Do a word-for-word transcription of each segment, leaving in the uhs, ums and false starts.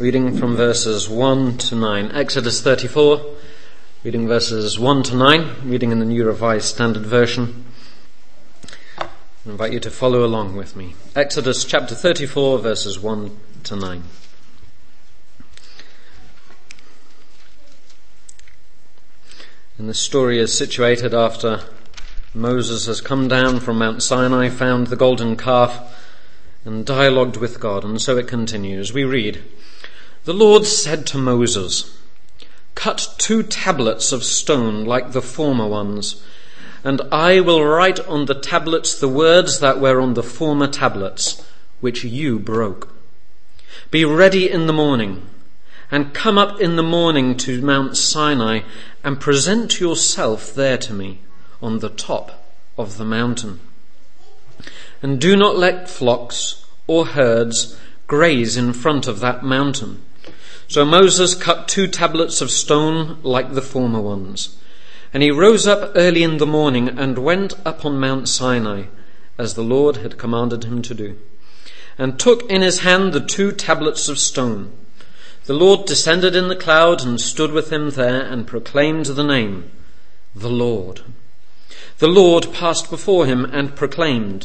reading from verses one to nine. Exodus thirty-four, reading verses one to nine, reading in the New Revised Standard Version. I invite you to follow along with me. Exodus chapter thirty-four, verses one to nine. And this story is situated after Moses has come down from Mount Sinai, found the golden calf, and dialogued with God. And so it continues. We read, "The Lord said to Moses, 'Cut two tablets of stone like the former ones, and I will write on the tablets the words that were on the former tablets, which you broke. Be ready in the morning, and come up in the morning to Mount Sinai, and present yourself there to me on the top of the mountain. And do not let flocks or herds graze in front of that mountain.' So Moses cut two tablets of stone like the former ones. And he rose up early in the morning and went up on Mount Sinai, as the Lord had commanded him to do, and took in his hand the two tablets of stone. The Lord descended in the cloud and stood with him there and proclaimed the name, the Lord. The Lord passed before him and proclaimed,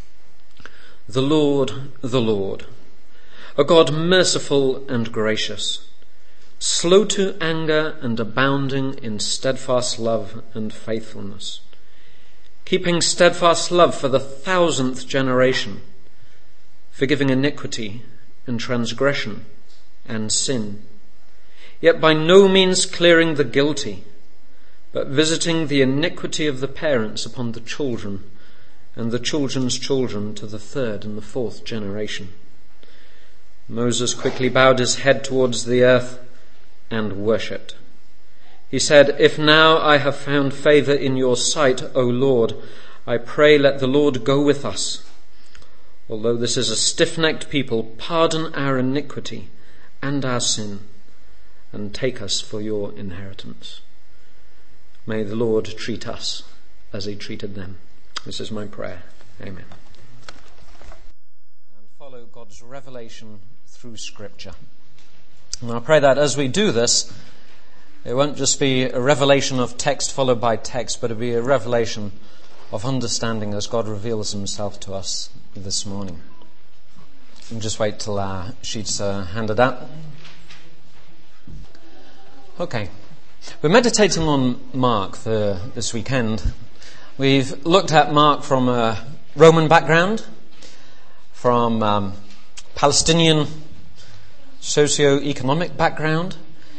'The Lord, the Lord, a God merciful and gracious, slow to anger and abounding in steadfast love and faithfulness, keeping steadfast love for the thousandth generation, forgiving iniquity and transgression and sin, yet by no means clearing the guilty, but visiting the iniquity of the parents upon the children and the children's children to the third and the fourth generation.' Moses quickly bowed his head towards the earth and worshipped. He said, 'If now I have found favor in your sight, O Lord, I pray let the Lord go with us. Although this is a stiff-necked people, pardon our iniquity and our sin, and take us for your inheritance.' May the Lord treat us as he treated them. This is my prayer. Amen." And follow God's revelation through Scripture. And I pray that as we do this, it won't just be a revelation of text followed by text, but it'll be a revelation of understanding as God reveals himself to us this morning. And just wait till our sheets are handed out. Okay. We're meditating on Mark for this weekend. We've looked at Mark from a Roman background, from um, Palestinian socio-economic background.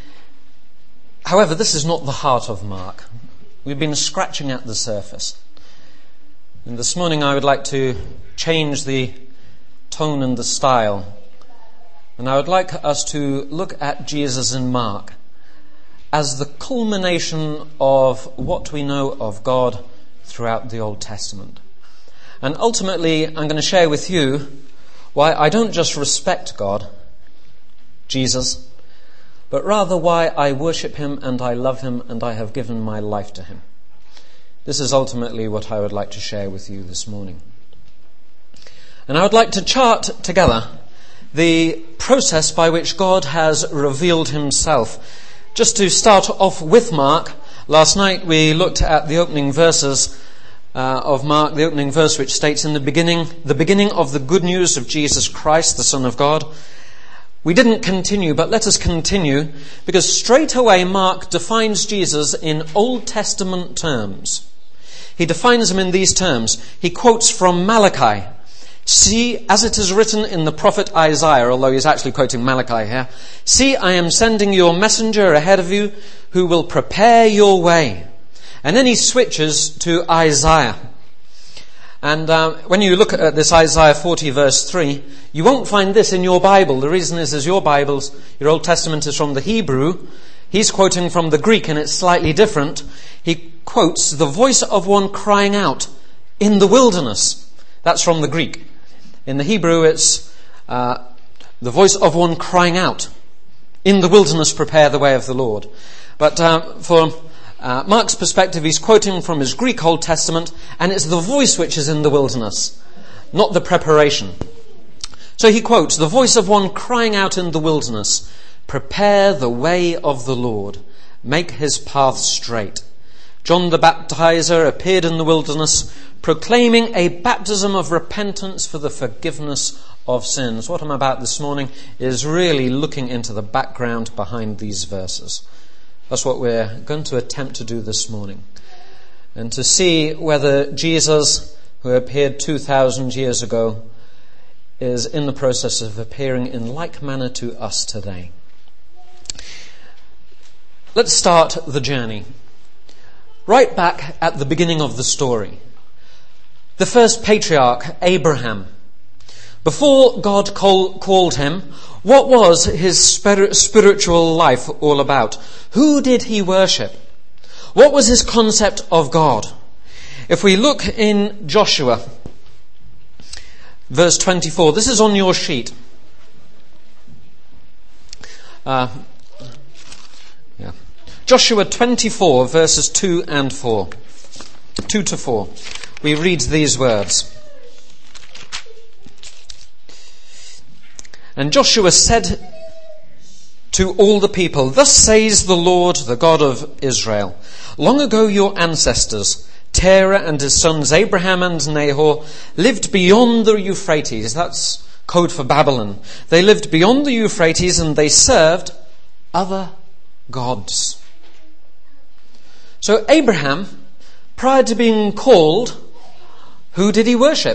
However, this is not the heart of Mark. We've been scratching at the surface. And this morning I would like to change the tone and the style. And I would like us to look at Jesus in Mark as the culmination of what we know of God throughout the Old Testament. And ultimately, I'm going to share with you why I don't just respect God, Jesus, but rather why I worship him and I love him and I have given my life to him. This is ultimately what I would like to share with you this morning. And I would like to chart together the process by which God has revealed himself. Just to start off with Mark, last night we looked at the opening verses uh, of Mark, the opening verse which states, "In the beginning, the beginning of the good news of Jesus Christ, the Son of God." We didn't continue, but let us continue, because straight away Mark defines Jesus in Old Testament terms. He defines him in these terms. He quotes from Malachi. "See, as it is written in the prophet Isaiah," although he's actually quoting Malachi here, "See, I am sending your messenger ahead of you who will prepare your way." And then he switches to Isaiah. And uh, when you look at this Isaiah forty verse three, you won't find this in your Bible. The reason is, is your Bibles, your Old Testament is from the Hebrew. He's quoting from the Greek, and it's slightly different. He quotes the voice of one crying out in the wilderness. That's from the Greek. In the Hebrew, it's uh, the voice of one crying out, "In the wilderness prepare the way of the Lord." But uh, for uh, Mark's perspective, he's quoting from his Greek Old Testament, and it's the voice which is in the wilderness, not the preparation. So he quotes, "The voice of one crying out in the wilderness, prepare the way of the Lord, make his path straight." John the Baptizer appeared in the wilderness, proclaiming a baptism of repentance for the forgiveness of sins. What I'm about this morning is really looking into the background behind these verses. That's what we're going to attempt to do this morning. And to see whether Jesus, who appeared two thousand years ago, is in the process of appearing in like manner to us today. Let's start the journey. Right back at the beginning of the story. The first patriarch, Abraham. Before God call, called him, what was his spirit, spiritual life all about? Who did he worship? What was his concept of God? If we look in Joshua, verse twenty-four, this is on your sheet. Uh, yeah. Joshua twenty-four, verses two and four. two to four. We read these words. "And Joshua said to all the people, 'Thus says the Lord, the God of Israel, long ago your ancestors, Terah and his sons Abraham and Nahor, lived beyond the Euphrates.'" That's code for Babylon. "They lived beyond the Euphrates and they served other gods." So Abraham, prior to being called, who did he worship?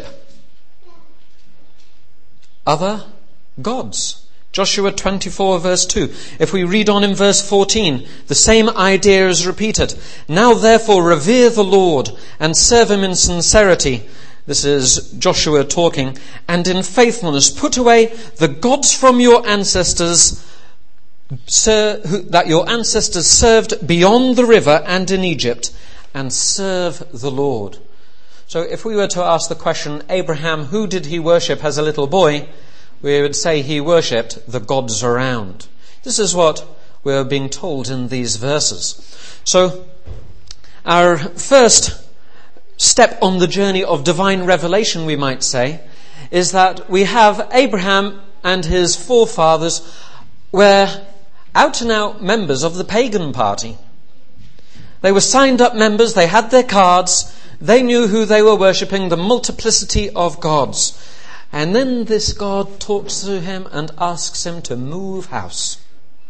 Other gods. Joshua twenty-four, verse two. If we read on in verse fourteen, the same idea is repeated. "Now therefore revere the Lord and serve him in sincerity." This is Joshua talking. "And in faithfulness put away the gods from your ancestors, sir, who, that your ancestors served beyond the river and in Egypt, and serve the Lord." So if we were to ask the question, Abraham, who did he worship as a little boy? We would say he worshipped the gods around. This is what we're being told in these verses. So our first step on the journey of divine revelation, we might say, is that we have Abraham and his forefathers were out and out members of the pagan party. They were signed up members, they had their cards, they knew who they were worshipping, the multiplicity of gods. And then this God talks to him and asks him to move house.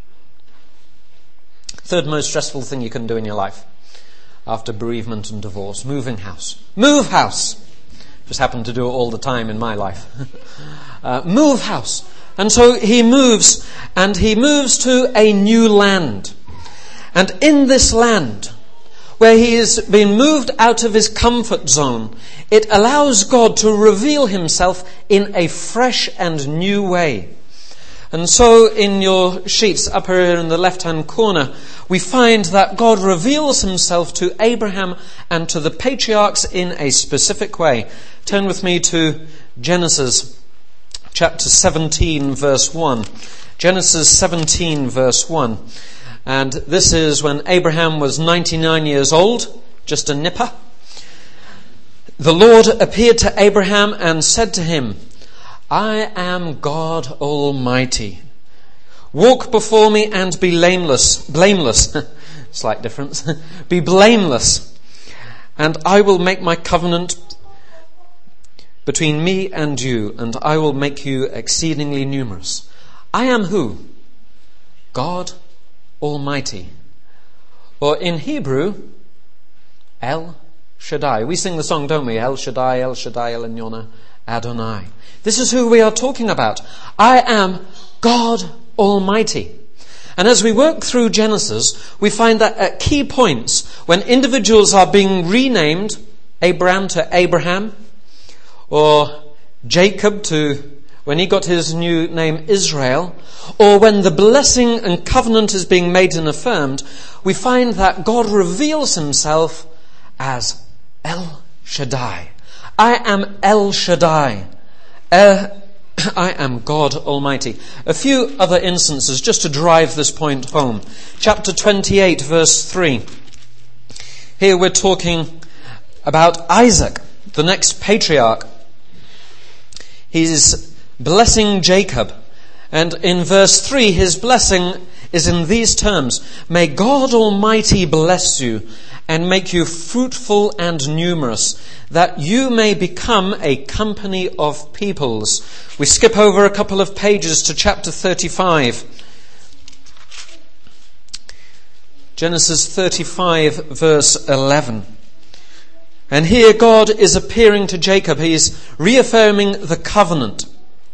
Third most stressful thing you can do in your life after bereavement and divorce: moving house. Move house! Just happen to do it all the time in my life. uh, move house. And so he moves, and he moves to a new land. And in this land, where he has been moved out of his comfort zone, it allows God to reveal himself in a fresh and new way. And so in your sheets up here in the left-hand corner, we find that God reveals himself to Abraham and to the patriarchs in a specific way. Turn with me to Genesis chapter seventeen, verse one. Genesis seventeen, verse one. And this is when Abraham was ninety-nine years old, just a nipper. "The Lord appeared to Abraham and said to him, 'I am God Almighty. Walk before me and be blameless.'" Blameless. Slight difference. "Be blameless. And I will make my covenant between me and you, and I will make you exceedingly numerous." I am who? God Almighty. Or in Hebrew, El Shaddai. We sing the song, don't we? El Shaddai, El Shaddai, El Elyon, Adonai. This is who we are talking about. I am God Almighty. And as we work through Genesis, we find that at key points, when individuals are being renamed, Abraham to Abraham, or Jacob to, when he got his new name Israel, or when the blessing and covenant is being made and affirmed, we find that God reveals himself as El Shaddai. I am El Shaddai. Uh, I am God Almighty. A few other instances just to drive this point home. Chapter twenty-eight, verse three. Here we're talking about Isaac, the next patriarch. He's blessing Jacob. And in verse three, his blessing is in these terms: "May God Almighty bless you and make you fruitful and numerous, that you may become a company of peoples." We skip over a couple of pages to chapter thirty-five. Genesis thirty-five, verse eleven. And here God is appearing to Jacob. He's reaffirming the covenant.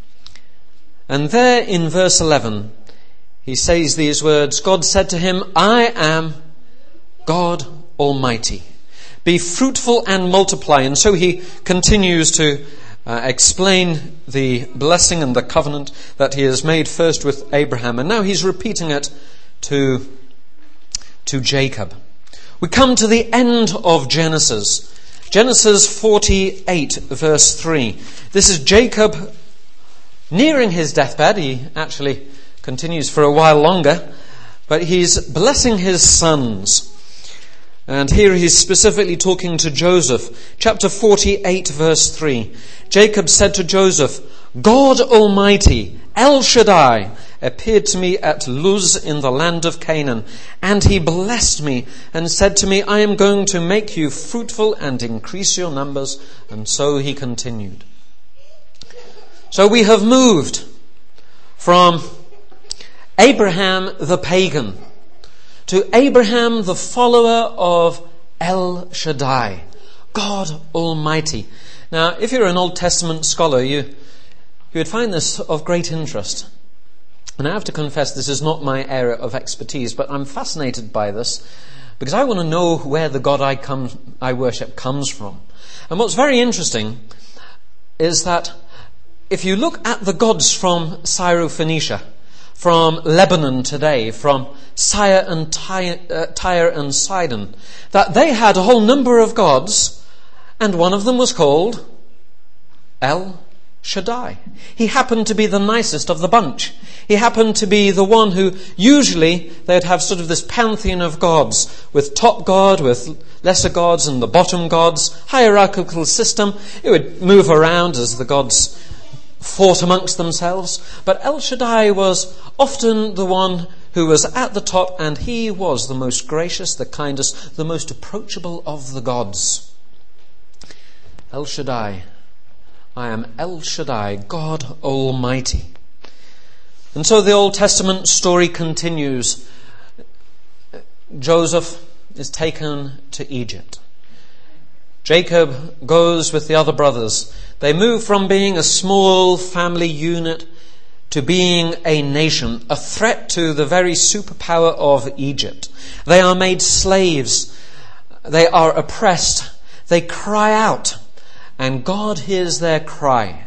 And there in verse eleven, he says these words: God said to him, "I am God Almighty. Be fruitful and multiply." And so he continues to uh, explain the blessing and the covenant that he has made first with Abraham. And now he's repeating it to, to Jacob. We come to the end of Genesis. Genesis forty-eight, verse three. This is Jacob nearing his deathbed. He actually continues for a while longer, but he's blessing his sons. And here he's specifically talking to Joseph. Chapter forty-eight, verse three. Jacob said to Joseph, "God Almighty, El Shaddai, appeared to me at Luz in the land of Canaan, and he blessed me and said to me, I am going to make you fruitful and increase your numbers." And so he continued. So we have moved from Abraham the pagan to Abraham the follower of El Shaddai, God Almighty. Now, if you're an Old Testament scholar, you, you would find this of great interest. And I have to confess, this is not my area of expertise, but I'm fascinated by this because I want to know where the God I, come, I worship comes from. And what's very interesting is that if you look at the gods from Syro-Phoenicia, from Lebanon today, from Tyre and Tyre, uh, Tyre and Sidon, that they had a whole number of gods, and one of them was called El Shaddai. He happened to be the nicest of the bunch. He happened to be the one who usually they'd have sort of this pantheon of gods, with top god, with lesser gods, and the bottom gods, hierarchical system. It would move around as the gods fought amongst themselves. But El Shaddai was often the one who was at the top, and he was the most gracious, the kindest, the most approachable of the gods. El Shaddai. I am El Shaddai, God Almighty. And so the Old Testament story continues. Joseph is taken to Egypt. Jacob goes with the other brothers. They move from being a small family unit to being a nation, a threat to the very superpower of Egypt. They are made slaves. They are oppressed. They cry out. And God hears their cry.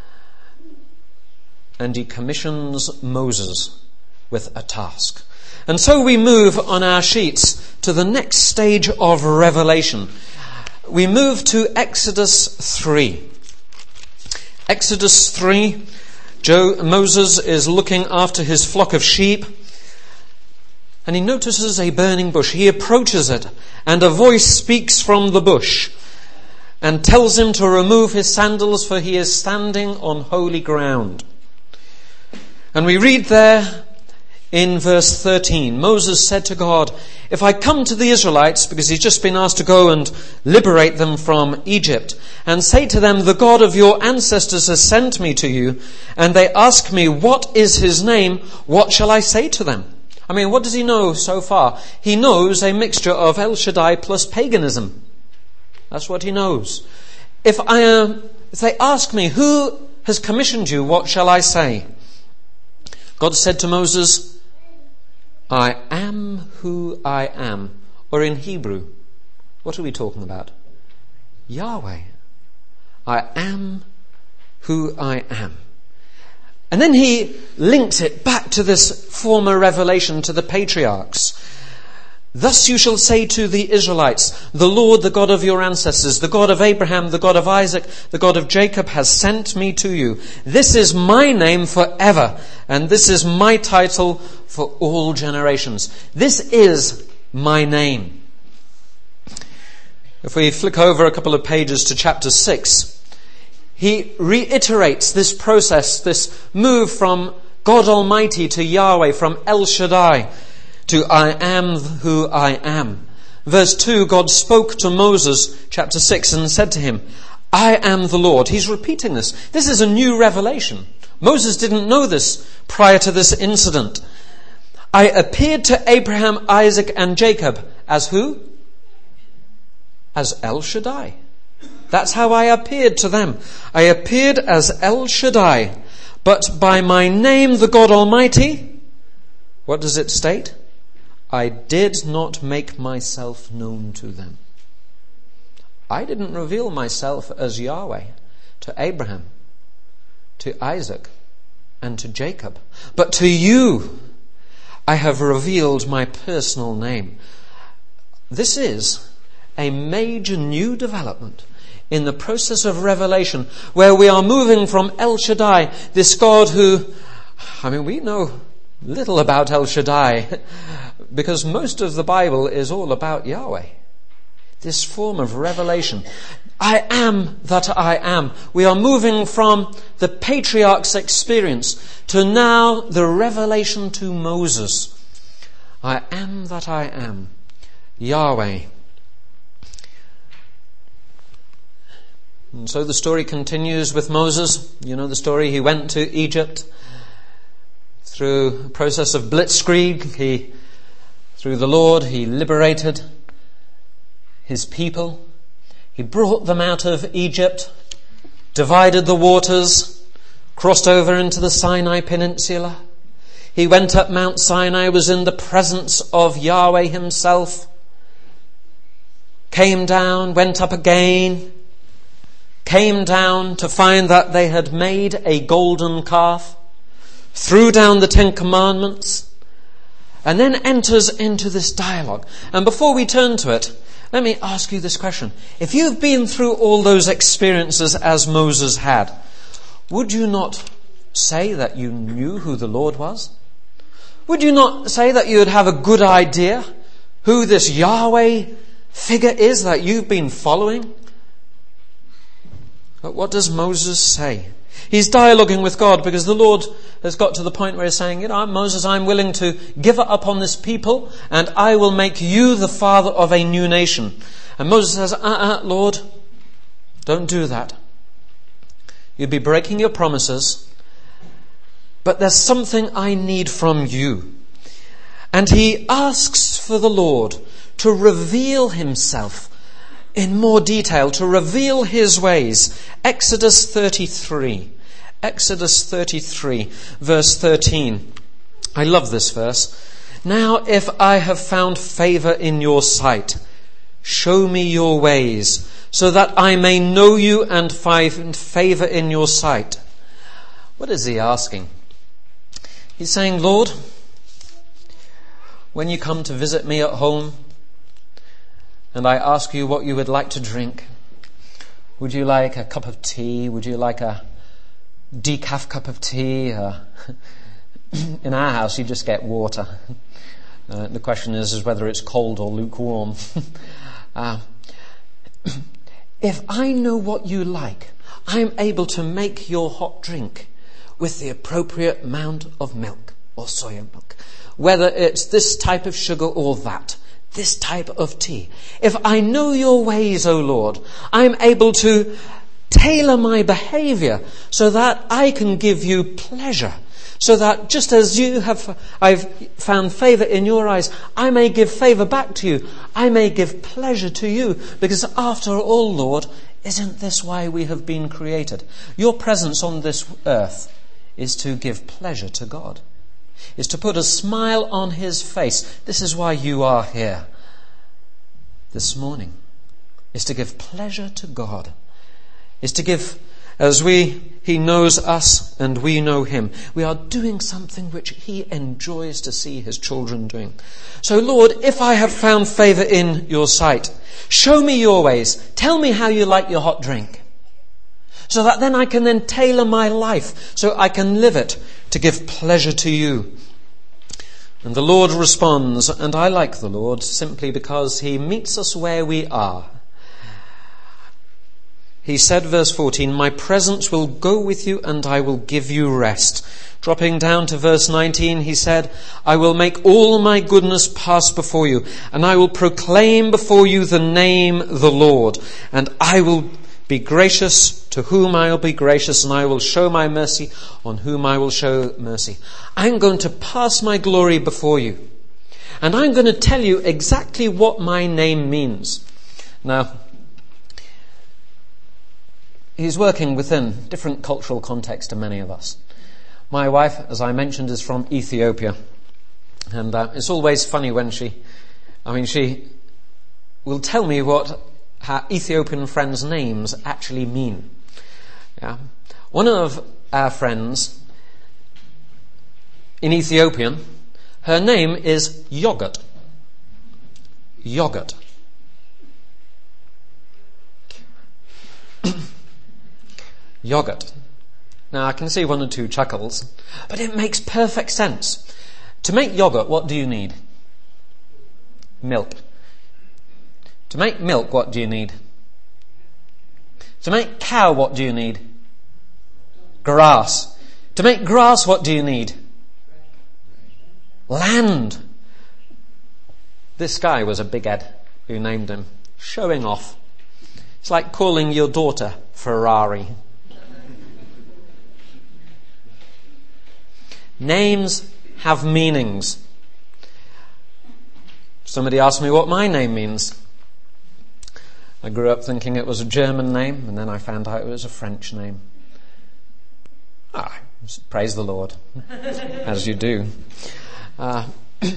And he commissions Moses with a task. And so we move on our sheets to the next stage of Revelation. We move to Exodus three. Exodus three, Joe, Moses is looking after his flock of sheep, and he notices a burning bush. He approaches it, and a voice speaks from the bush and tells him to remove his sandals, for he is standing on holy ground. And we read there in verse thirteen, Moses said to God, if I come to the Israelites, because he's just been asked to go and liberate them from Egypt, and say to them, the God of your ancestors has sent me to you, and they ask me, what is his name? What shall I say to them? I mean, what does he know so far? He knows a mixture of El Shaddai plus paganism. That's what he knows. If I, uh, if they ask me, who has commissioned you, what shall I say? God said to Moses, I am who I am. Or in Hebrew, what are we talking about? Yahweh. I am who I am. And then he links it back to this former revelation to the patriarchs. Thus you shall say to the Israelites, the Lord, the God of your ancestors, the God of Abraham, the God of Isaac, the God of Jacob has sent me to you. This is my name forever, and this is my title for all generations. This is my name. If we flick over a couple of pages to chapter six, he reiterates this process, this move from God Almighty to Yahweh, from El Shaddai to I am who I am. Verse two, God spoke to Moses, chapter six, and said to him, I am the Lord. He's repeating this. This is a new revelation. Moses didn't know this prior to this incident. I appeared to Abraham, Isaac, and Jacob as who? As El Shaddai. That's how I appeared to them. I appeared as El Shaddai, but by my name, the God Almighty, what does it state? I did not make myself known to them. I didn't reveal myself as Yahweh to Abraham, to Isaac, and to Jacob. But to you, I have revealed my personal name. This is a major new development in the process of revelation, where we are moving from El Shaddai, this God who, I mean, we know little about El Shaddai, because most of the Bible is all about Yahweh. This form of revelation. I am that I am. We are moving from the patriarch's experience to now the revelation to Moses. I am that I am. Yahweh. And so the story continues with Moses. You know the story. He went to Egypt through a process of blitzkrieg. He, through the Lord, he liberated his people. He brought them out of Egypt, divided the waters, crossed over into the Sinai Peninsula. He went up Mount Sinai, was in the presence of Yahweh himself, came down, went up again, came down to find that they had made a golden calf, threw down the Ten Commandments, and then enters into this dialogue. And before we turn to it, let me ask you this question. If you've been through all those experiences as Moses had, would you not say that you knew who the Lord was? Would you not say that you would have a good idea who this Yahweh figure is that you've been following? But what does Moses say? He's dialoguing with God because the Lord has got to the point where he's saying, you know, Moses, I'm willing to give up on this people and I will make you the father of a new nation. And Moses says, uh-uh, Lord, don't do that. You'd be breaking your promises. But there's something I need from you. And he asks for the Lord to reveal himself in more detail, to reveal his ways. Exodus thirty-three. Exodus thirty-three, verse thirteen. I love this verse. Now if I have found favor in your sight, show me your ways, so that I may know you and find favor in your sight. What is he asking? He's saying, Lord, when you come to visit me at home, and I ask you what you would like to drink, would you like a cup of tea? Would you like a decaf cup of tea? Uh, in our house, you just get water. Uh, the question is, is whether it's cold or lukewarm. uh, if I know what you like, I'm able to make your hot drink with the appropriate amount of milk or soya milk, whether it's this type of sugar or that. This type of tea. If I know your ways, O Lord, I'm able to tailor my behavior so that I can give you pleasure. So that just as you have, I've found favor in your eyes, I may give favor back to you. I may give pleasure to you. Because after all, Lord, isn't this why we have been created? Your presence on this earth is to give pleasure to God. Is to put a smile on his face. This is why you are here this morning. Is to give pleasure to God. Is to give, as we, he knows us and we know him. We are doing something which he enjoys to see his children doing. So Lord, if I have found favor in your sight, show me your ways. Tell me how you like your hot drink. So that then I can then tailor my life, so I can live it to give pleasure to you. And the Lord responds, and I like the Lord simply because he meets us where we are. He said, verse fourteen, my presence will go with you and I will give you rest. Dropping down to verse nineteen, he said, I will make all my goodness pass before you, and I will proclaim before you the name the Lord, and I will be gracious to whom I will be gracious, and I will show my mercy on whom I will show mercy. I'm going to pass my glory before you, and I'm going to tell you exactly what my name means. Now, he's working within different cultural context to many of us. My wife, as I mentioned, is from Ethiopia. And uh, it's always funny when she, I mean, she will tell me what her Ethiopian friends' names actually mean. Yeah. One of our friends in Ethiopian, her name is Yogurt. Yogurt. Yogurt. Now, I can see one or two chuckles, but it makes perfect sense. To make yogurt, what do you need? Milk. To make milk, what do you need? To make cow, what do you need? Grass. To make grass, what do you need? Land. This guy was a big head who named him. Showing off. It's like calling your daughter Ferrari. Names have meanings. Somebody asked me what my name means. I grew up thinking it was a German name, and then I found out it was a French name. Ah, praise the Lord, as you do. Uh,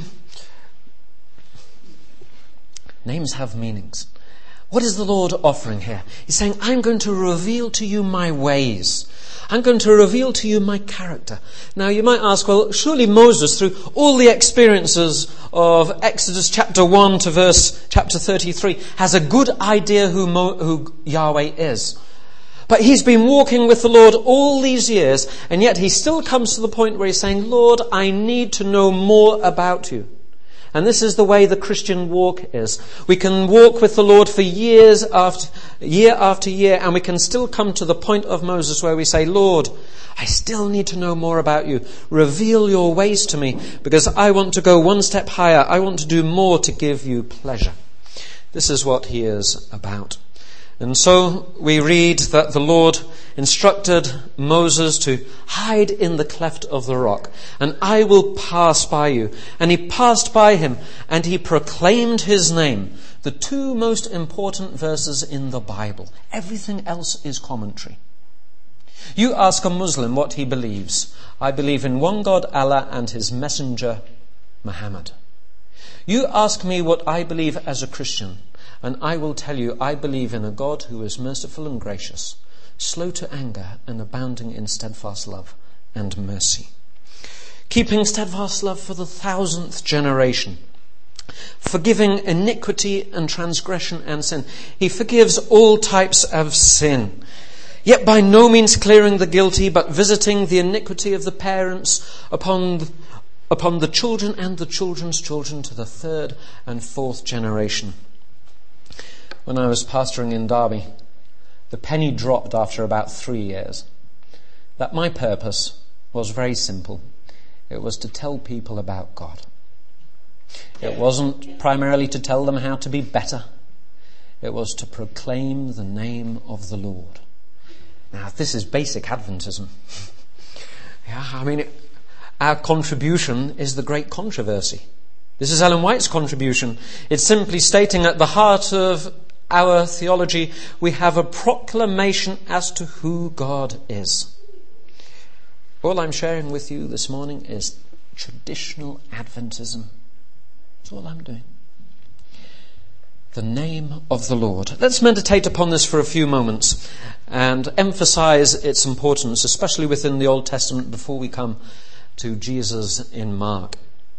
names have meanings. What is the Lord offering here? He's saying, I'm going to reveal to you my ways. I'm going to reveal to you my character. Now you might ask, well, surely Moses, through all the experiences of Exodus chapter one to verse chapter thirty-three, has a good idea who, Mo- who Yahweh is. But he's been walking with the Lord all these years, and yet he still comes to the point where he's saying, Lord, I need to know more about you. And this is the way the Christian walk is. We can walk with the Lord for years after, year after year, and we can still come to the point of Moses where we say, Lord, I still need to know more about you. Reveal your ways to me, because I want to go one step higher. I want to do more to give you pleasure. This is what he is about. And so we read that the Lord instructed Moses to hide in the cleft of the rock, and I will pass by you. And he passed by him, and he proclaimed his name. The two most important verses in the Bible. Everything else is commentary. You ask a Muslim what he believes. I believe in one God, Allah, and his messenger, Muhammad. You ask me what I believe as a Christian, and I will tell you, I believe in a God who is merciful and gracious, slow to anger and abounding in steadfast love and mercy. Keeping steadfast love for the thousandth generation. Forgiving iniquity and transgression and sin. He forgives all types of sin. Yet by no means clearing the guilty, but visiting the iniquity of the parents upon, upon the children and the children's children to the third and fourth generation. When I was pastoring in Derby, the penny dropped after about three years. That my purpose was very simple. It was to tell people about God. It wasn't primarily to tell them how to be better. It was to proclaim the name of the Lord. Now, this is basic Adventism. Yeah, I mean, it, our contribution is the great controversy. This is Ellen White's contribution. It's simply stating at the heart of our theology, we have a proclamation as to who God is. All I'm sharing with you this morning is traditional Adventism. That's all I'm doing. The name of the Lord. Let's meditate upon this for a few moments and emphasize its importance, especially within the Old Testament, before we come to Jesus in Mark.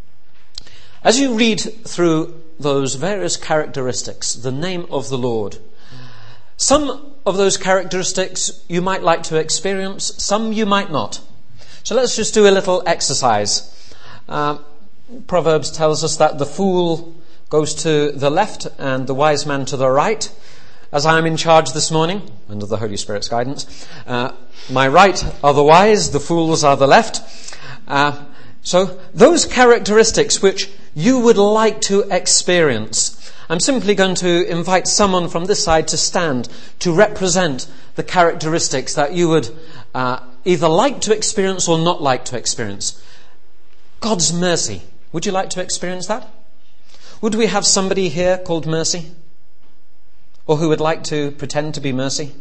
As you read through those various characteristics, the name of the Lord, some of those characteristics you might like to experience, some you might not. So let's just do a little exercise. Uh, Proverbs tells us that the fool goes to the left and the wise man to the right. as I am in charge this morning, under the Holy Spirit's guidance. Uh, my right are the wise, the fools are the left. Uh, so those characteristics which you would like to experience, I'm simply going to invite someone from this side to stand to represent the characteristics that you would uh, either like to experience or not like to experience. God's mercy. Would you like to experience that? Would we have somebody here called Mercy? Or who would like to pretend to be Mercy?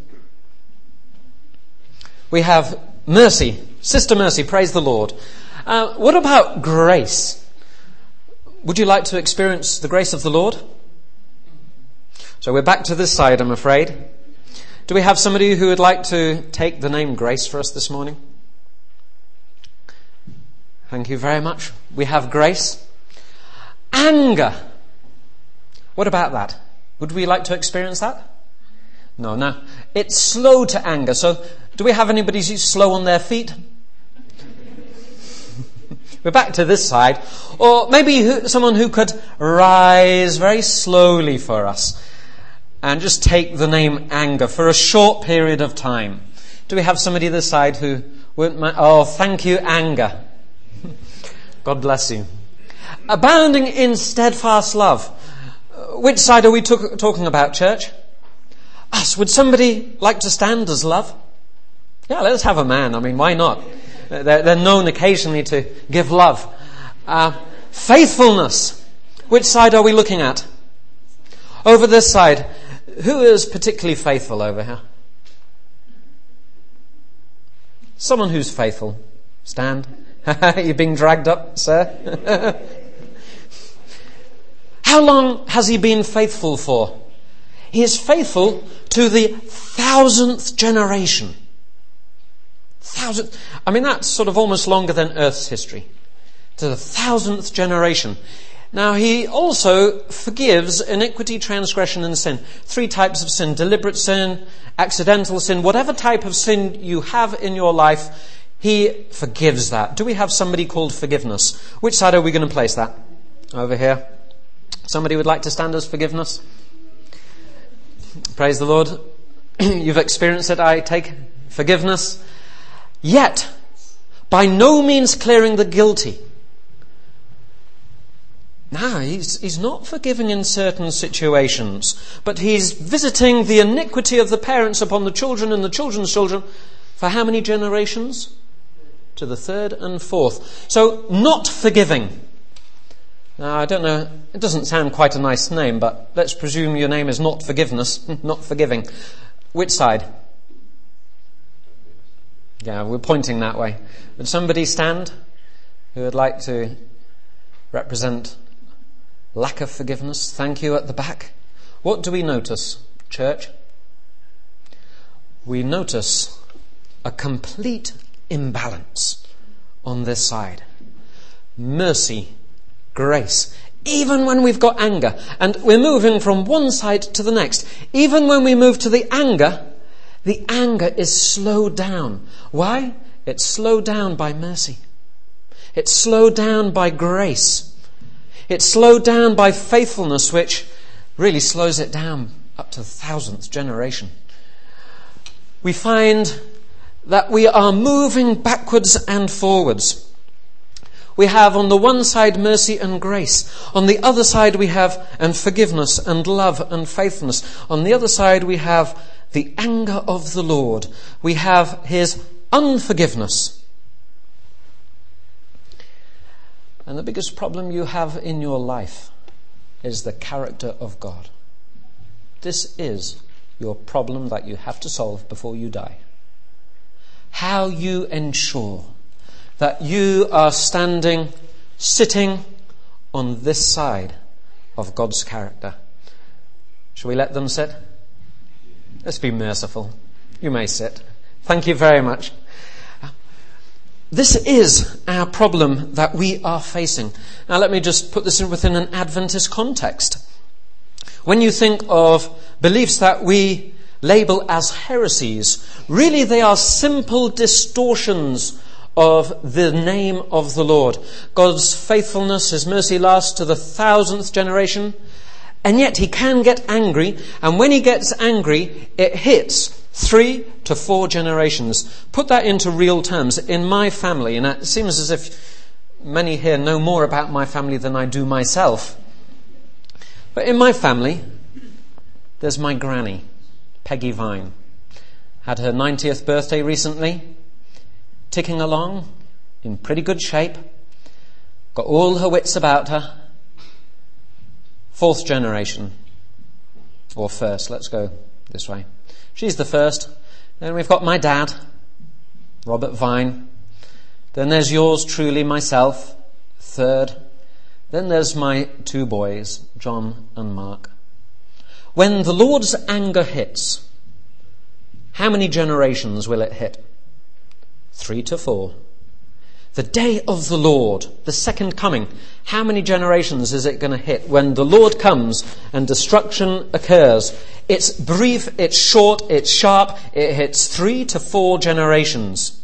We have Mercy, Sister Mercy, praise the Lord. Uh, what about grace? Would you like to experience the grace of the Lord? So we're back to this side, I'm afraid. Do we have somebody who would like to take the name Grace for us this morning? Thank you very much. We have grace. Anger. What about that? Would we like to experience that? No, no. It's slow to anger. So do we have anybody who's slow on their feet? We're back to this side. Or maybe who, someone who could rise very slowly for us and just take the name anger for a short period of time. Do we have somebody this side who wouldn't mind? Oh, thank you, anger. God bless you. Abounding in steadfast love. Which side are we to- talking about, church? Us. Would somebody like to stand as love? Yeah, let's have a man. I mean, why not? They're, they're known occasionally to give love. Uh, faithfulness. Which side are we looking at? Over this side. Who is particularly faithful over here? Someone who's faithful. Stand. You're being dragged up, sir. How long has he been faithful for? He is faithful to the thousandth generation. Thousand. I mean, that's sort of almost longer than Earth's history. To the thousandth generation. Now, he also forgives iniquity, transgression, and sin. Three types of sin. Deliberate sin, accidental sin, whatever type of sin you have in your life, he forgives that. Do we have somebody called forgiveness? Which side are we going to place that? Over here. Somebody would like to stand as forgiveness? Praise the Lord. You've experienced it, I take. Forgiveness. Yet, by no means clearing the guilty. Now, he's, he's not forgiving in certain situations, but he's visiting the iniquity of the parents upon the children and the children's children for how many generations? To the third and fourth. So, not forgiving. Now, I don't know, it doesn't sound quite a nice name, but let's presume your name is not forgiveness, not forgiving. Which side? Yeah, we're pointing that way. Would somebody stand who would like to represent lack of forgiveness? Thank you at the back. What do we notice, church? We notice a complete imbalance on this side. Mercy, grace. Even when we've got anger, and we're moving from one side to the next, even when we move to the anger, the anger is slowed down. Why? It's slowed down by mercy. It's slowed down by grace. It's slowed down by faithfulness, which really slows it down up to the thousandth generation. We find that we are moving backwards and forwards. We have on the one side mercy and grace. On the other side we have and forgiveness and love and faithfulness. On the other side we have the anger of the Lord. We have his unforgiveness. And the biggest problem you have in your life is the character of God. This is your problem that you have to solve before you die. How you ensure that you are standing, sitting on this side of God's character. Shall we let them sit? Let's be merciful. You may sit. Thank you very much. This is our problem that we are facing. Now let me just put this in within an Adventist context. When you think of beliefs that we label as heresies, really they are simple distortions of the name of the Lord. God's faithfulness, his mercy lasts to the thousandth generation, And yet he can get angry, and when he gets angry, it hits three to four generations. Put that into real terms. In my family, and it seems as if many here know more about my family than I do myself, but in my family, there's my granny, Peggy Vine. Had her ninetieth birthday recently, ticking along, in pretty good shape, got all her wits about her. Fourth generation, or first, let's go this way. She's the first. Then we've got my dad, Robert Vine. Then there's yours truly, myself, third. Then there's my two boys, John and Mark. When the Lord's anger hits, how many generations will it hit? Three to four. The day of the Lord, the second coming, how many generations is it going to hit? When the Lord comes and destruction occurs, it's brief, it's short, it's sharp, it hits three to four generations.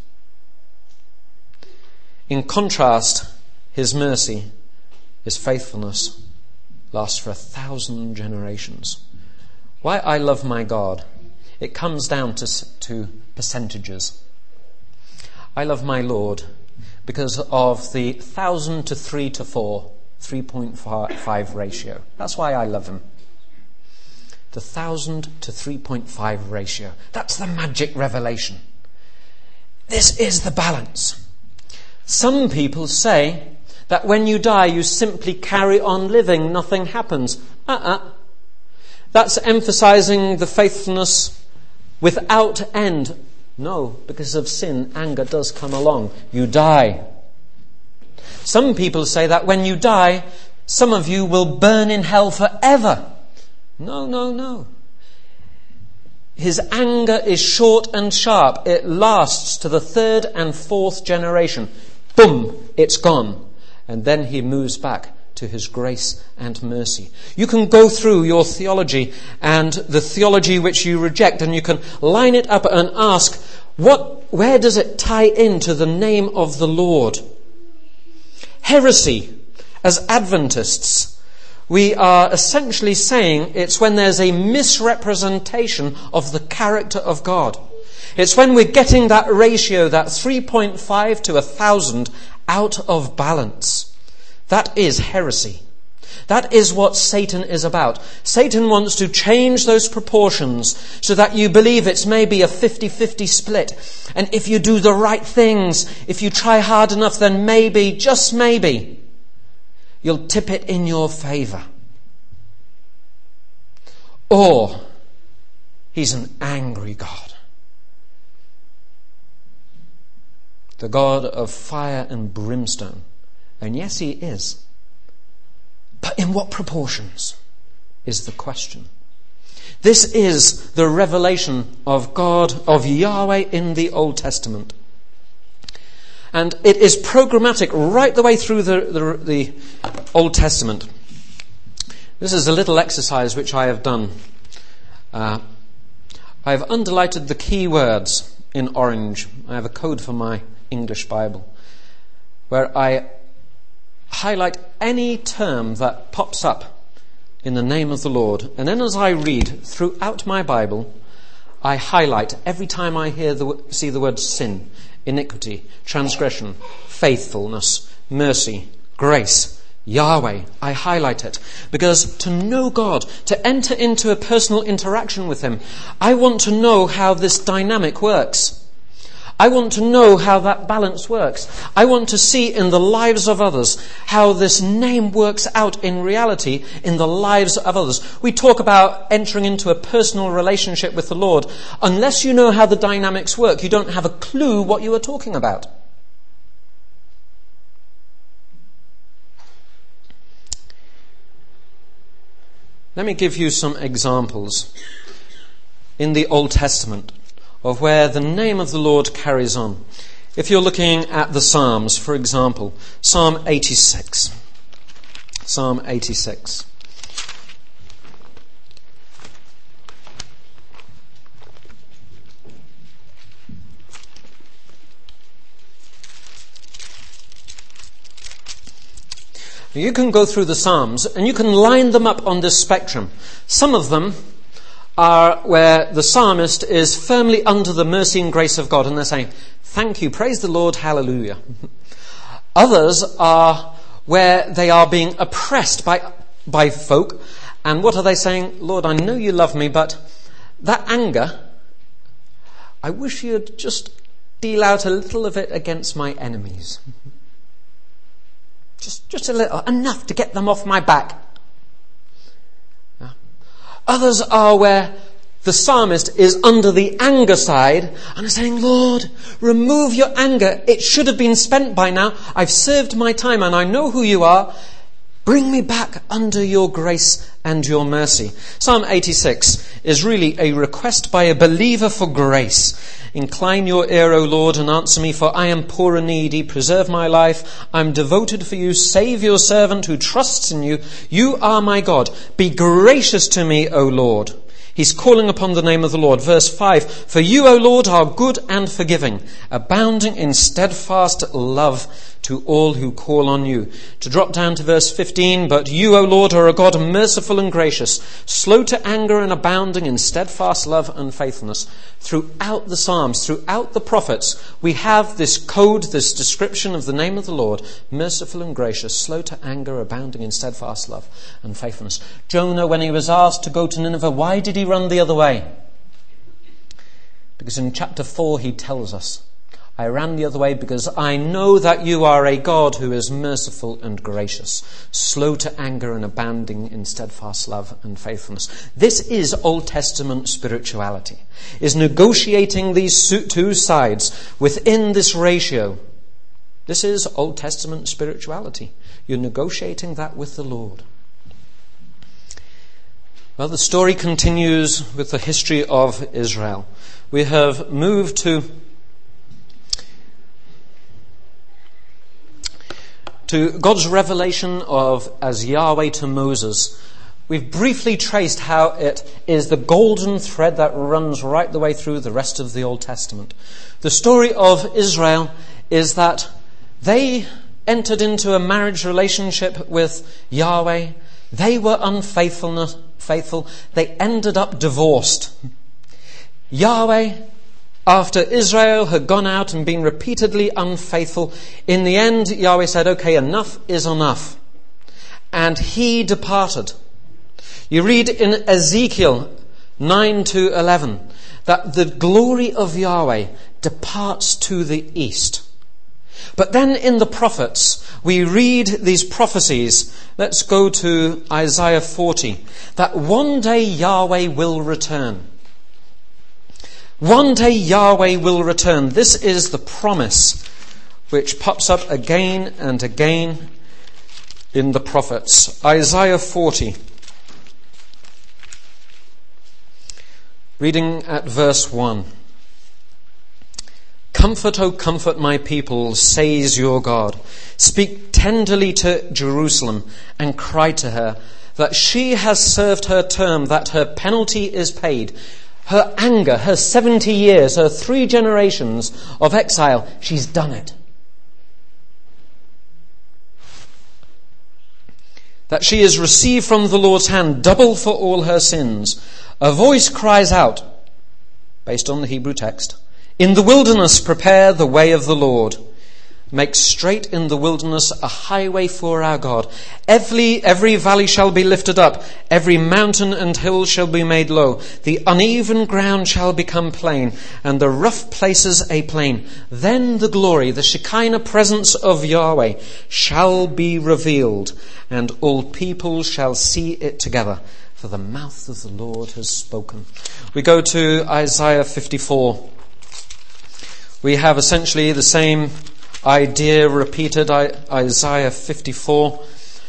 In contrast, his mercy, his faithfulness lasts for a thousand generations. Why I love my God? It comes down to, to percentages. I love my Lord because of the thousand to three to four, three point five ratio. That's why I love him. The thousand to three point five ratio. That's the magic revelation. This is the balance. Some people say that when you die, you simply carry on living, nothing happens. Uh-uh. That's emphasizing the faithfulness without end. No, because of sin, anger does come along. You die. Some people say that when you die, some of you will burn in hell forever. No, no, no. His anger is short and sharp. It lasts to the third and fourth generation. Boom, it's gone. And then he moves back to his grace and mercy. You can go through your theology and the theology which you reject, and you can line it up and ask, what, where does it tie into the name of the Lord? Heresy, as Adventists, we are essentially saying it's when there's a misrepresentation of the character of God. It's when we're getting that ratio, that three point five to a thousand, out of balance. That is heresy. That is what Satan is about. Satan wants to change those proportions so that you believe it's maybe a fifty-fifty split. And if you do the right things, if you try hard enough, then maybe, just maybe, you'll tip it in your favour. Or he's an angry God. The God of fire and brimstone. And yes, he is. But in what proportions is the question. This is the revelation of God, of Yahweh in the Old Testament. And it is programmatic right the way through the, the, the Old Testament. This is a little exercise which I have done. Uh, I have underlighted the key words in orange. I have a code for my English Bible, where I highlight any term that pops up in the name of the Lord. And then as I read throughout my Bible, I highlight every time I hear the, see the word sin, iniquity, transgression, faithfulness, mercy, grace, Yahweh. I highlight it because to know God, to enter into a personal interaction with him, I want to know how this dynamic works. I want to know how that balance works. I want to see in the lives of others how this name works out in reality in the lives of others. We talk about entering into a personal relationship with the Lord. Unless you know how the dynamics work, you don't have a clue what you are talking about. Let me give you some examples in the Old Testament of where the name of the Lord carries on. If you're looking at the Psalms, for example, Psalm eighty-six. Psalm eighty-six. You can go through the Psalms and you can line them up on this spectrum. Some of them are where the psalmist is firmly under the mercy and grace of God and they're saying, thank you, praise the Lord, hallelujah. Others are where they are being oppressed by, by folk. And what are they saying? Lord, I know you love me, but that anger, I wish you'd just deal out a little of it against my enemies. Just, just a little, enough to get them off my back. Yeah. Others are where the psalmist is under the anger side and is saying, Lord, remove your anger. It should have been spent by now. I've served my time and I know who you are. Bring me back under your grace and your mercy. Psalm eighty-six is really a request by a believer for grace. Incline your ear, O Lord, and answer me, for I am poor and needy. Preserve my life. I am devoted for you. Save your servant who trusts in you. You are my God. Be gracious to me, O Lord. He's calling upon the name of the Lord. Verse five, for you, O Lord, are good and forgiving, abounding in steadfast love to all who call on you. To drop down to verse fifteen, but you, O Lord, are a God merciful and gracious, slow to anger and abounding in steadfast love and faithfulness. Throughout the Psalms, throughout the prophets, we have this code, this description of the name of the Lord, merciful and gracious, slow to anger, abounding in steadfast love and faithfulness. Jonah, when he was asked to go to Nineveh, why did he run the other way? Because in chapter four he tells us, I ran the other way because I know that you are a God who is merciful and gracious, slow to anger and abounding in steadfast love and faithfulness. This is Old Testament spirituality, is negotiating these two sides within this ratio. This is Old Testament spirituality. You're negotiating that with the Lord. Well, the story continues with the history of Israel. We have moved to to God's revelation of as Yahweh to Moses. We've briefly traced how it is the golden thread that runs right the way through the rest of the Old Testament. The story of Israel is that they entered into a marriage relationship with Yahweh. They were unfaithful. Faithful. They ended up divorced. Yahweh, after Israel had gone out and been repeatedly unfaithful, in the end, Yahweh said, okay, enough is enough. And he departed. You read in Ezekiel nine to eleven that the glory of Yahweh departs to the east. But then in the prophets, we read these prophecies. Let's go to Isaiah forty. That one day Yahweh will return. One day Yahweh will return. This is the promise which pops up again and again in the prophets. Isaiah forty. Reading at verse one. Comfort, O comfort my people, says your God. Speak tenderly to Jerusalem and cry to her that she has served her term, that her penalty is paid. Her anger, her seventy years, her three generations of exile, she's done it. That she is received from the Lord's hand double for all her sins. A voice cries out, based on the Hebrew text, in the wilderness prepare the way of the Lord. Make straight in the wilderness a highway for our God. Every, every valley shall be lifted up. Every mountain and hill shall be made low. The uneven ground shall become plain, and the rough places a plain. Then the glory, the Shekinah presence of Yahweh shall be revealed, and all people shall see it together. For the mouth of the Lord has spoken. We go to Isaiah fifty-four. We have essentially the same idea repeated. Isaiah fifty-four,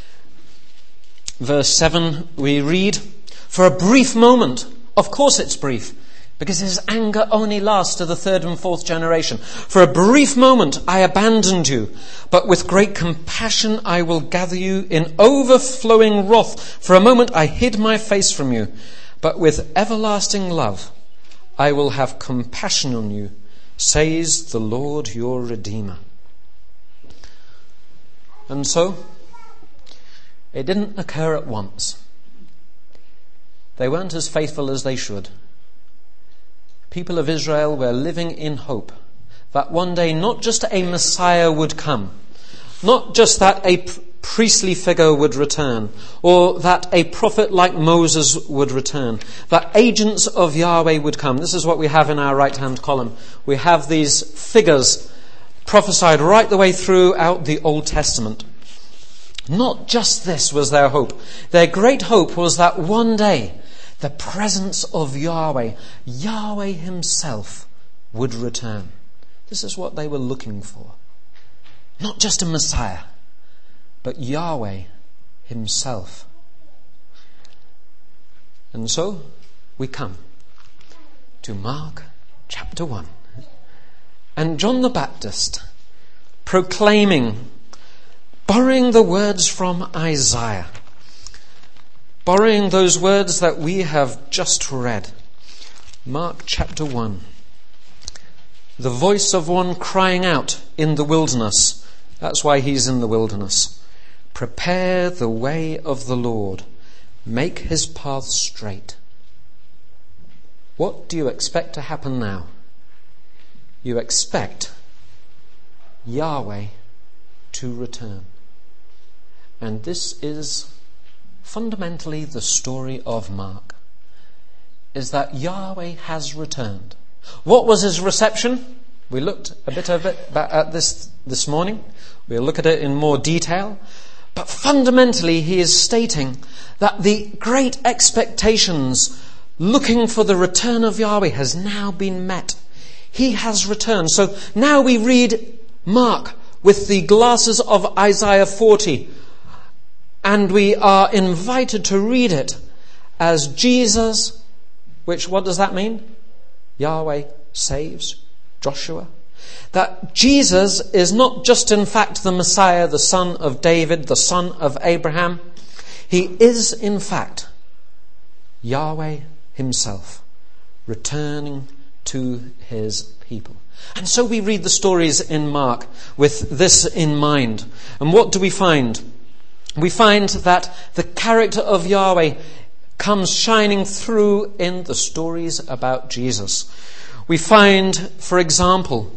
verse seven, we read, for a brief moment, of course it's brief, because his anger only lasts to the third and fourth generation. For a brief moment I abandoned you, but with great compassion I will gather you in overflowing wrath. For a moment I hid my face from you, but with everlasting love I will have compassion on you, says the Lord your Redeemer. And so, It didn't occur at once. They weren't as faithful as they should. People of Israel were living in hope that one day not just a Messiah would come, not just that a priestly figure would return, or that a prophet like Moses would return, that agents of Yahweh would come. This is what we have in our right-hand column. We have these figures prophesied right the way throughout the Old Testament. Not just this was their hope. Their great hope was that one day the presence of Yahweh, Yahweh himself, would return. This is what they were looking for. Not just a Messiah, but Yahweh himself. And so we come to Mark chapter one. And John the Baptist proclaiming, borrowing the words from Isaiah, borrowing those words that we have just read. Mark chapter one. The voice of one crying out in the wilderness. That's why he's in the wilderness. Prepare the way of the Lord. Make his path straight. What do you expect to happen now? You expect Yahweh to return. And this is fundamentally the story of Mark, is that Yahweh has returned. What was his reception? We looked a bit of it at this this morning. We'll look at it in more detail. But fundamentally, he is stating that the great expectations looking for the return of Yahweh has now been met. He has returned. So now we read Mark with the glasses of Isaiah forty, and we are invited to read it as Jesus, which, what does that mean? Yahweh saves, Joshua. That Jesus is not just in fact the Messiah, the son of David, the son of Abraham. He is in fact Yahweh himself, returning to his people. And so we read the stories in Mark with this in mind. And what do we find? We find that the character of Yahweh comes shining through in the stories about Jesus. We find, for example,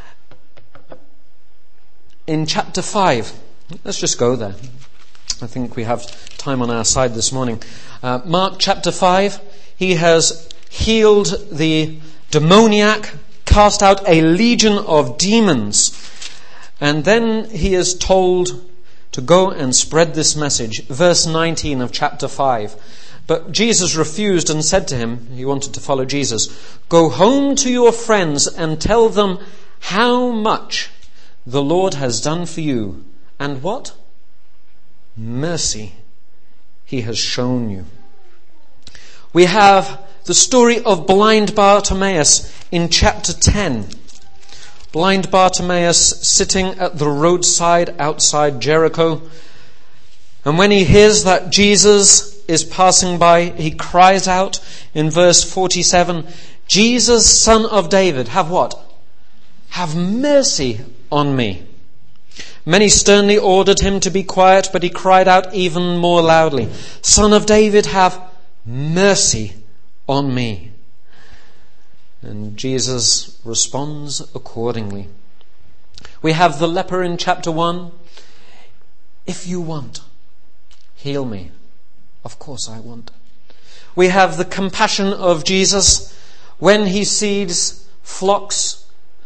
in chapter five, let's just go there. I think we have time on our side this morning. Uh, Mark chapter five, he has healed the demoniac, cast out a legion of demons, and then he is told to go and spread this message. Verse nineteen of chapter five. But Jesus refused and said to him, he wanted to follow Jesus, go home to your friends and tell them how much the Lord has done for you, and what? Mercy he has shown you. We have the story of blind Bartimaeus in chapter ten. Blind Bartimaeus sitting at the roadside outside Jericho. And when he hears that Jesus is passing by, he cries out in verse forty-seven, Jesus, son of David, have what? Have mercy on me. Many sternly ordered him to be quiet, but he cried out even more loudly, Son of David, have mercy on me. And Jesus responds accordingly. We have the leper in chapter one. If you want, heal me. Of course I want. We have the compassion of Jesus when he sees flocks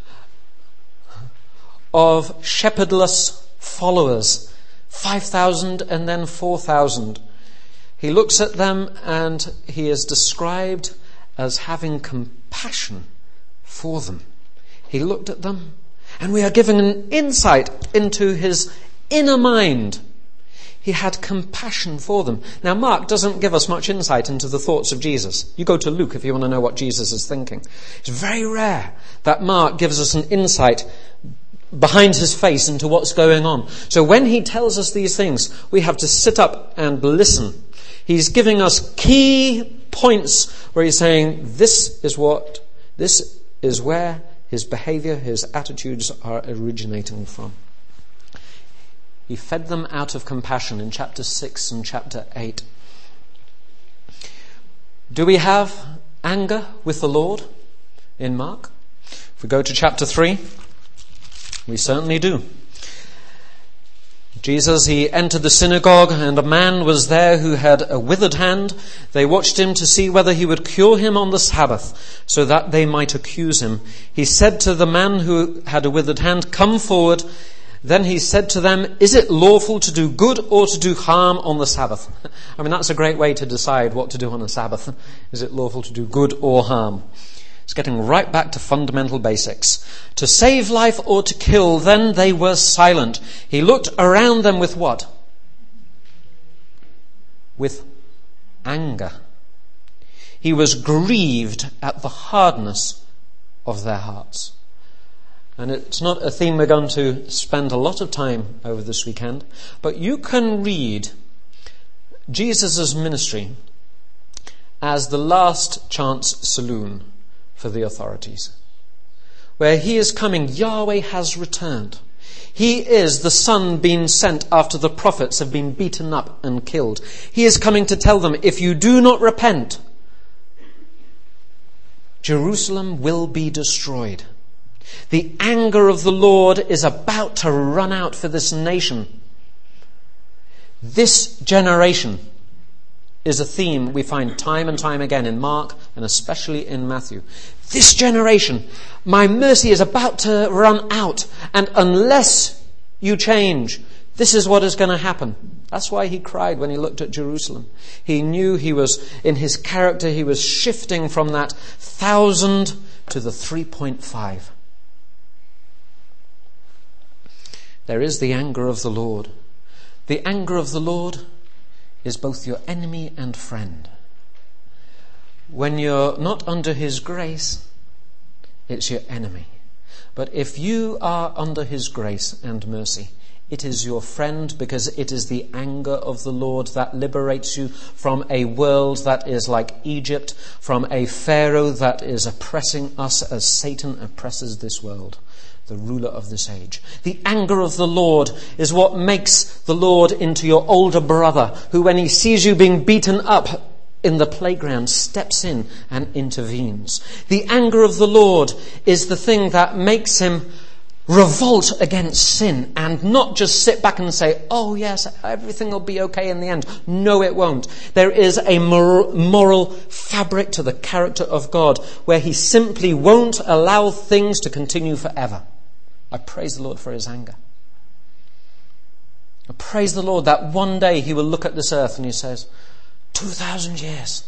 of shepherdless followers, five thousand and then four thousand. He looks at them and he is described as having compassion for them. He looked at them, and we are given an insight into his inner mind. He had compassion for them. Now, Mark doesn't give us much insight into the thoughts of Jesus. You go to Luke if you want to know what Jesus is thinking. It's very rare that Mark gives us an insight behind his face into what's going on. So when he tells us these things, we have to sit up and listen. He's giving us key points where he's saying, this is what, this is where his behavior, his attitudes are originating from. He fed them out of compassion in chapter six and chapter eight. Do we have anger with the Lord in Mark? If we go to chapter three, we certainly do. Jesus, he entered the synagogue, and a man was there who had a withered hand. They watched him to see whether he would cure him on the Sabbath, so that they might accuse him. He said to the man who had a withered hand, "Come forward." Then he said to them, "Is it lawful to do good or to do harm on the Sabbath?" I mean, that's a great way to decide what to do on a Sabbath. Is it lawful to do good or harm? It's getting right back to fundamental basics. To save life or to kill, then they were silent. He looked around them with what? With anger. He was grieved at the hardness of their hearts. And it's not a theme we're going to spend a lot of time over this weekend, but you can read Jesus' ministry as the last chance saloon for the authorities. Where he is coming, Yahweh has returned. He is the Son being sent after the prophets have been beaten up and killed. He is coming to tell them, if you do not repent, Jerusalem will be destroyed. The anger of the Lord is about to run out for this nation. This generation is a theme we find time and time again in Mark and especially in Matthew. This generation, my mercy is about to run out, and unless you change, this is what is going to happen. That's why he cried when he looked at Jerusalem. He knew he was, in his character, he was shifting from that thousand to the three point five. There is the anger of the Lord. The anger of the Lord is both your enemy and friend. When you're not under his grace, it's your enemy. But if you are under his grace and mercy, it is your friend, because it is the anger of the Lord that liberates you from a world that is like Egypt, from a Pharaoh that is oppressing us as Satan oppresses this world, the ruler of this age. The anger of the Lord is what makes the Lord into your older brother, who when he sees you being beaten up in the playground steps in and intervenes. The anger of the Lord is the thing that makes him revolt against sin and not just sit back and say, oh yes, everything will be okay in the end. No, it won't. There is a moral, moral fabric to the character of God where he simply won't allow things to continue forever. I praise the Lord for his anger. I praise the Lord that one day he will look at this earth and he says, two thousand years.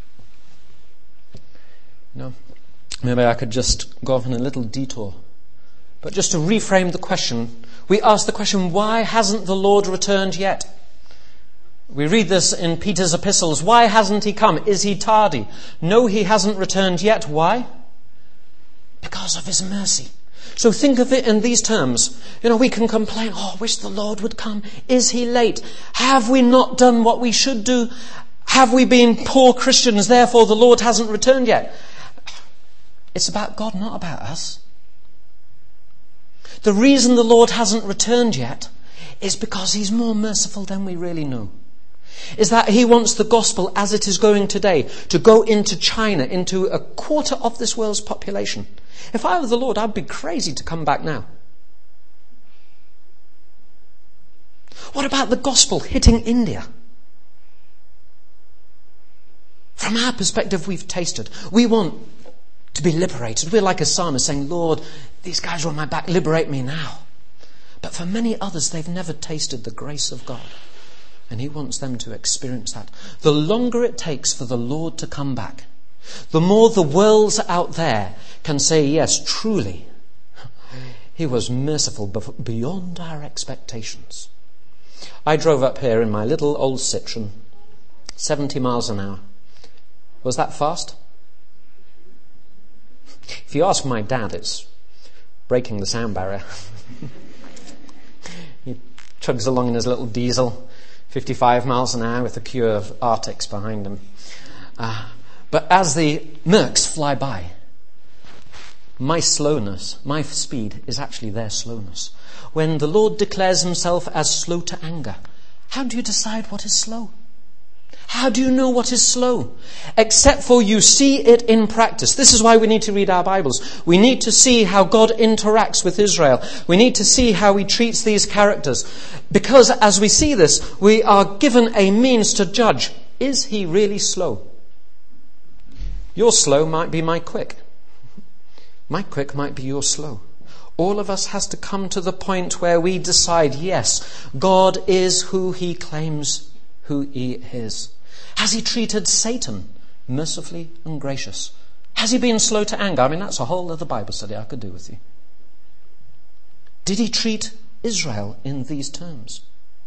No, maybe I could just go off on a little detour. But just to reframe the question, we ask the question, why hasn't the Lord returned yet? We read this in Peter's epistles. Why hasn't he come? Is he tardy? No, he hasn't returned yet. Why? Because of his mercy. So think of it in these terms. You know, we can complain, oh, I wish the Lord would come. Is he late? Have we not done what we should do? Have we been poor Christians, therefore the Lord hasn't returned yet? It's about God, not about us. The reason the Lord hasn't returned yet is because he's more merciful than we really know. Is that he wants the gospel as it is going today to go into China, into a quarter of this world's population. If I were the Lord, I'd be crazy to come back now. What about the gospel hitting India? From our perspective, we've tasted. We want to be liberated. We're like a psalmist saying, Lord, these guys are on my back, liberate me now. But for many others, they've never tasted the grace of God. And he wants them to experience that. The longer it takes for the Lord to come back, the more the worlds out there can say, yes, truly, he was merciful beyond our expectations. I drove up here in my little old Citroen, seventy miles an hour. Was that fast? If you ask my dad, it's breaking the sound barrier. He chugs along in his little diesel, fifty-five miles an hour with a queue of Arctics behind him. Uh, but as the Mercs fly by, My slowness, my speed is actually their slowness. When the Lord declares himself as slow to anger, how do you decide what is slow? How do you know what is slow? Except for you see it in practice. This is why we need to read our Bibles. We need to see how God interacts with Israel. We need to see how he treats these characters. Because as we see this, we are given a means to judge. Is he really slow? Your slow might be my quick. My quick might be your slow. All of us has to come to the point where we decide, yes, God is who he claims who he is. Has he treated Satan mercifully and gracious? Has he been slow to anger? I mean, that's a whole other Bible study I could do with you. Did he treat Israel in these terms?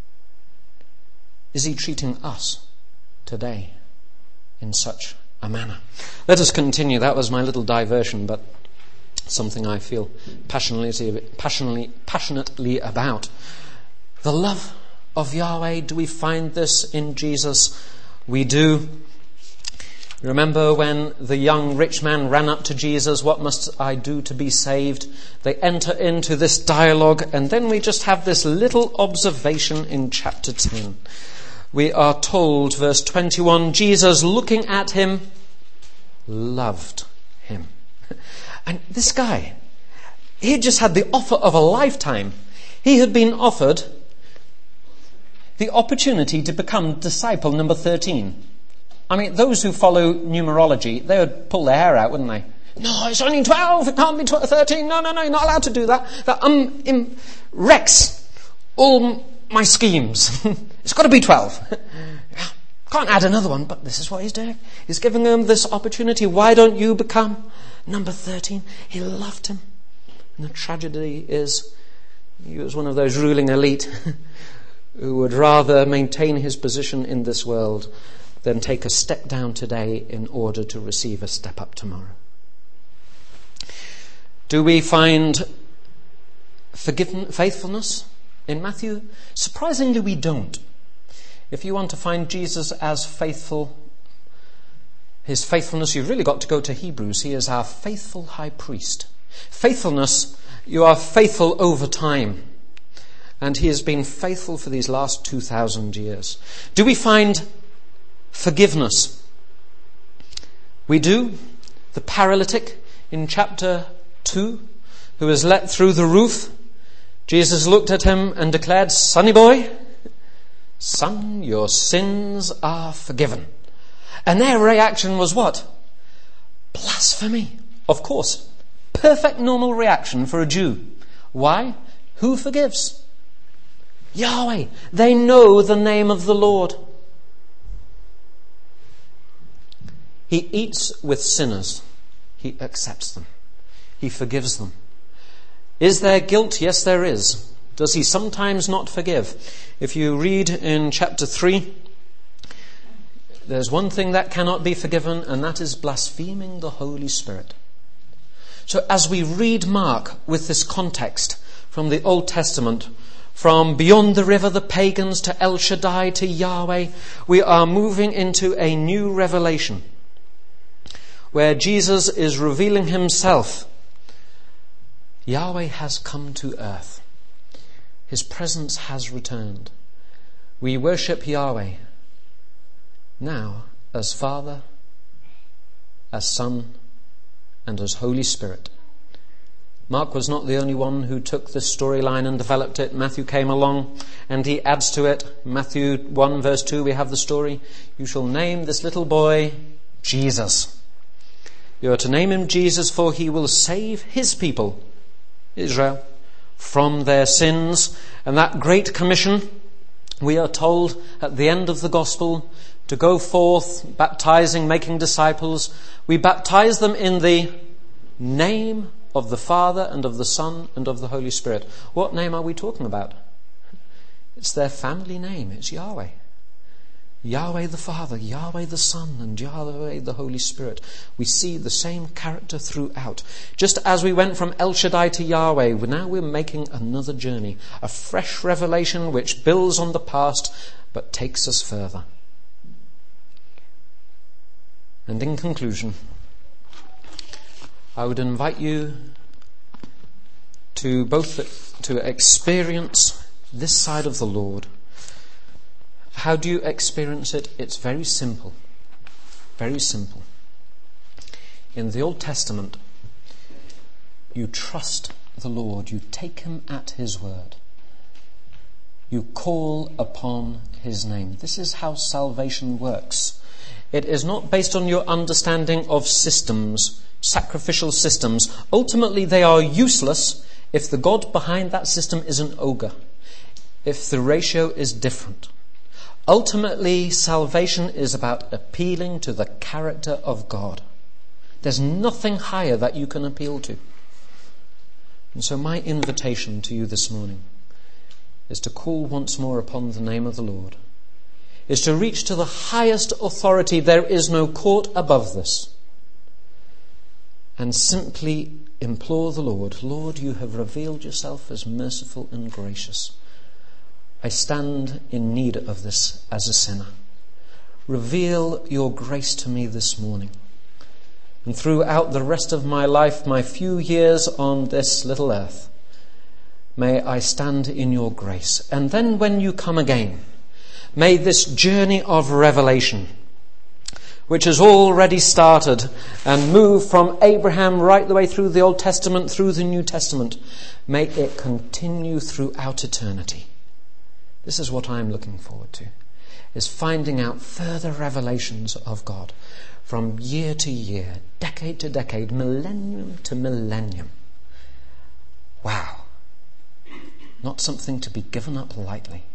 Is he treating us today in such a manner? Let us continue. That was my little diversion, but something I feel passionately, passionately, passionately about. The love of Yahweh, do we find this in Jesus? We do. Remember when the young rich man ran up to Jesus, what must I do to be saved? They enter into this dialogue, and then we just have this little observation in chapter ten. We are told, verse twenty-one, Jesus, looking at him, loved him. And this guy, he had just had the offer of a lifetime. He had been offered the opportunity to become disciple number thirteen. I mean, those who follow numerology, they would pull their hair out, wouldn't they? No, it's only twelve, it can't be thirteen. No, no, no, you're not allowed to do that. That um, um, wrecks all my schemes. It's got to be twelve. Can't add another one, but this is what he's doing. He's giving them this opportunity. Why don't you become number thirteen? He loved him. And the tragedy is, he was one of those ruling elite who would rather maintain his position in this world than take a step down today in order to receive a step up tomorrow. Do we find forgiven faithfulness in Matthew? Surprisingly, we don't. If you want to find Jesus as faithful, his faithfulness, you've really got to go to Hebrews. He is our faithful high priest. Faithfulness, you are faithful over time. And he has been faithful for these last two thousand years. Do we find forgiveness? We do. The paralytic in chapter two, who was let through the roof, Jesus looked at him and declared, "Sonny boy, son, your sins are forgiven." And their reaction was what? Blasphemy. Of course. Perfect normal reaction for a Jew. Why? Who forgives? Yahweh. They know the name of the Lord. He eats with sinners. He accepts them. He forgives them. Is there guilt? Yes, there is. Does he sometimes not forgive? If you read in chapter three, there's one thing that cannot be forgiven, and that is blaspheming the Holy Spirit. So as we read Mark with this context from the Old Testament, from beyond the river, the pagans, to El Shaddai, to Yahweh, we are moving into a new revelation where Jesus is revealing himself. Yahweh has come to earth. His presence has returned. We worship Yahweh now as Father, as Son, and as Holy Spirit. Mark was not the only one who took this storyline and developed it. Matthew came along and he adds to it. Matthew one verse two, we have the story. You shall name this little boy Jesus. You are to name him Jesus, for he will save his people, Israel, from their sins. And that great commission, we are told at the end of the gospel, to go forth, baptizing, making disciples. We baptize them in the name of the Father and of the Son and of the Holy Spirit. What name are we talking about? It's their family name. It's Yahweh. Yahweh the Father, Yahweh the Son, and Yahweh the Holy Spirit. We see the same character throughout. Just as we went from El Shaddai to Yahweh, now we're making another journey, a fresh revelation which builds on the past but takes us further. And in conclusion, I would invite you to both to experience this side of the Lord. How do you experience it? It's very simple. Very simple. In the Old Testament, you trust the Lord. You take him at his word. You call upon his name. This is how salvation works. It is not based on your understanding of systems, sacrificial systems. Ultimately, they are useless if the God behind that system is an ogre, if the ratio is different. Ultimately, salvation is about appealing to the character of God. There's nothing higher that you can appeal to. And so my invitation to you this morning is to call once more upon the name of the Lord, is to reach to the highest authority. There is no court above this. And simply implore the Lord, Lord, you have revealed yourself as merciful and gracious. I stand in need of this as a sinner. Reveal your grace to me this morning. And throughout the rest of my life, my few years on this little earth, may I stand in your grace. And then when you come again, may this journey of revelation, which has already started and moved from Abraham right the way through the Old Testament, through the New Testament, may it continue throughout eternity. This is what I'm looking forward to, is finding out further revelations of God from year to year, decade to decade, millennium to millennium. Wow. Not something to be given up lightly.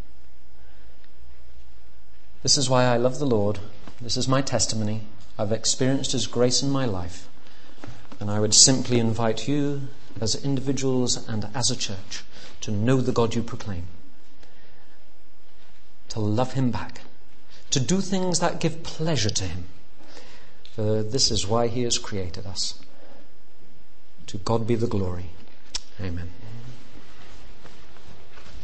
This is why I love the Lord. This is my testimony. I've experienced his grace in my life. And I would simply invite you as individuals and as a church to know the God you proclaim, to love him back, to do things that give pleasure to him. For this is why he has created us. To God be the glory. Amen.